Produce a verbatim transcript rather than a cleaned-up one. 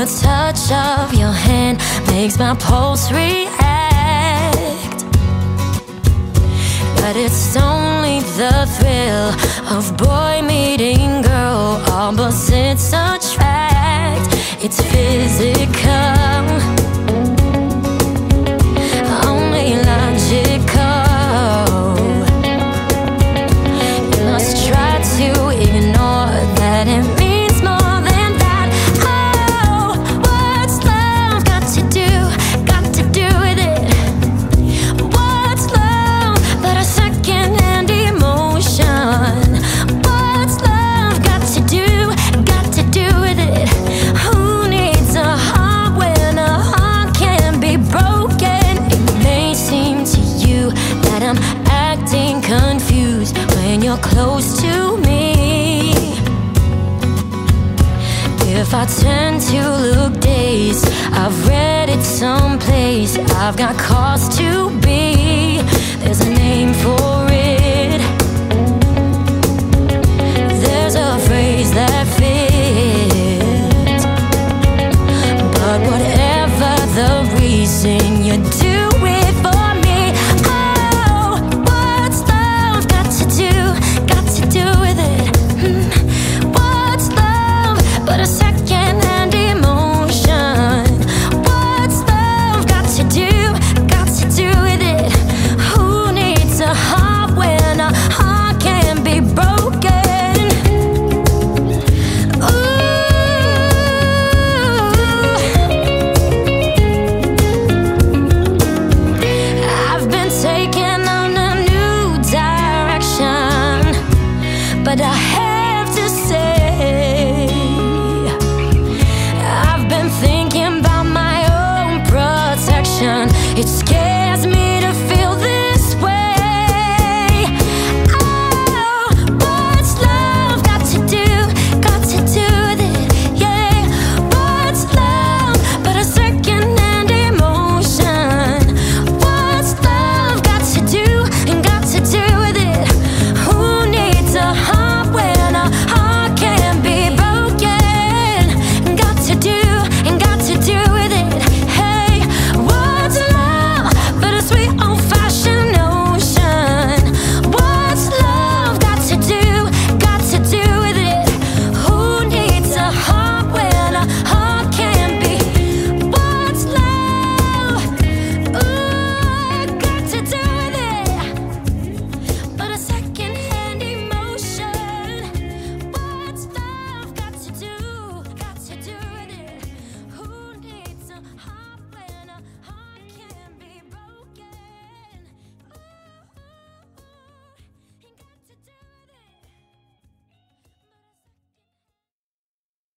the touch of your hand makes my pulse react. But it's only the thrill of boy meeting girl. Opposites attract, it's physical, only logical. You must try to ignore that it means more than that. Oh, what's love got to do, got to do with it? What's love but a second-hand emotion? What's love got to do, got to do with it? Who needs a heart when a heart can be broken? It may seem to you that I'm acting confused when you're close to me. If I tend to look dazed, I've read it someplace. I've got cause to be. There's a name for it. There's a phrase that fits. But whatever the reason,